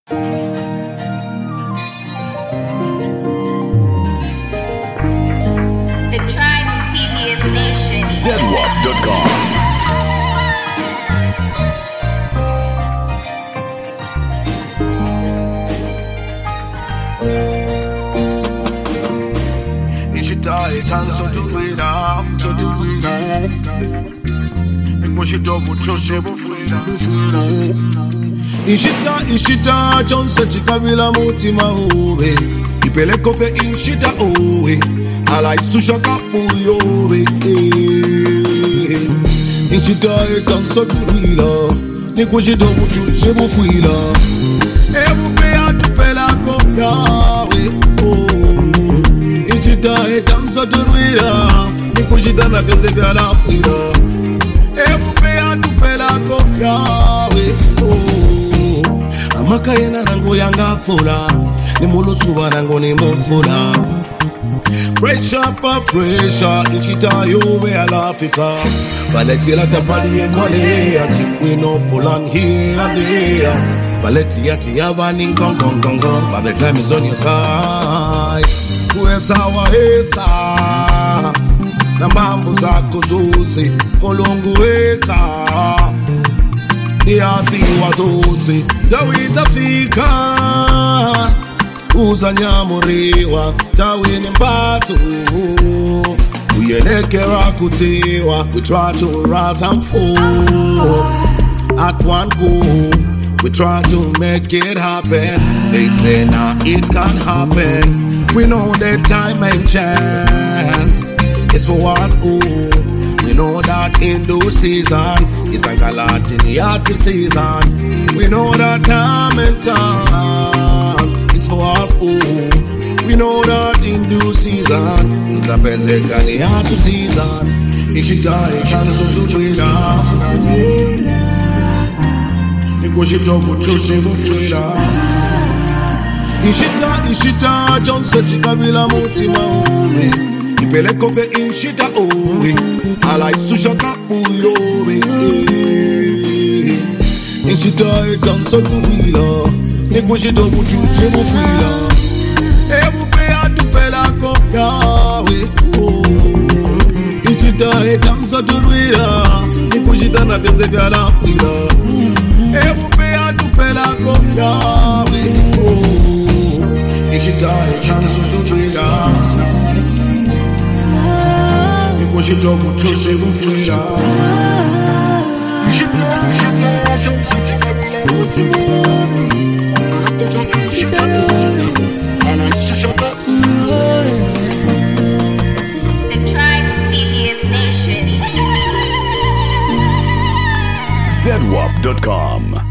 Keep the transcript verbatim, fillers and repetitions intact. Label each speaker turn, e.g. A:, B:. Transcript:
A: The Tribe T D S Nation.
B: Z W A P dot com.
C: Titan so to freedom, so to freedom. Push it up with your shape of freedom. Ishita, Ishita, Johnson Chikavila Mutima Ove. Ipeleko fe Ishita Owe. Alai Susha Kapu Yowe. Ishita, Johnson to freedom. Nikushito with your shape of freedom. Ebu pea tu pela Yawe. Ishita, Johnson to freedom. Nikushita na kete vya la freedom. Ebu pea tu pela Yawe. Amaka yena nango yanga fola. Ni mulu suba nango ni mfula. Pressure pa pressure. Ishita yowe ala Africa. Baleti la tapali ekwale. Ati we no pull here and there. Baleti yati yabani gong gong gong gong. By the time is on your side. Kuesa wa esa. Na mambo zako zote. Molongu eka. Niati wazote. Tawita fika. Uza nyamurewa. Tawini mbatu. Uyenekera kutewa. We try to rise and fall. At one go. We try to make it happen. They say now it can't happen. We know that time and chance is for us all. We know that in due season is a Galatiniati season. We know that time and chance is for us all. We know that in due season is a Bezekaniati season. Ishita a chance to breathe out. Nikushito kuchushibu frida. Ishita, Ishita, Johnson Chikavila Mutima Ove. Ipeleko fe Ishita Owe. Alai Susha Kapu Yowe. Ishita, Johnson Chikavila. Nikushito kuchushibu frida. Ebu pea tu pela Yawe. Ishita, Johnson Chikavila. Nikushita na kete vya la frida. Ebu pea tu pela Yawe. Ishita a chance to breathe out. Nikushito kuchoshe bufrida. Ishita, Ishita, chance to breathe out.
A: The Tribe T D S Nation.
B: Z W A P dot com.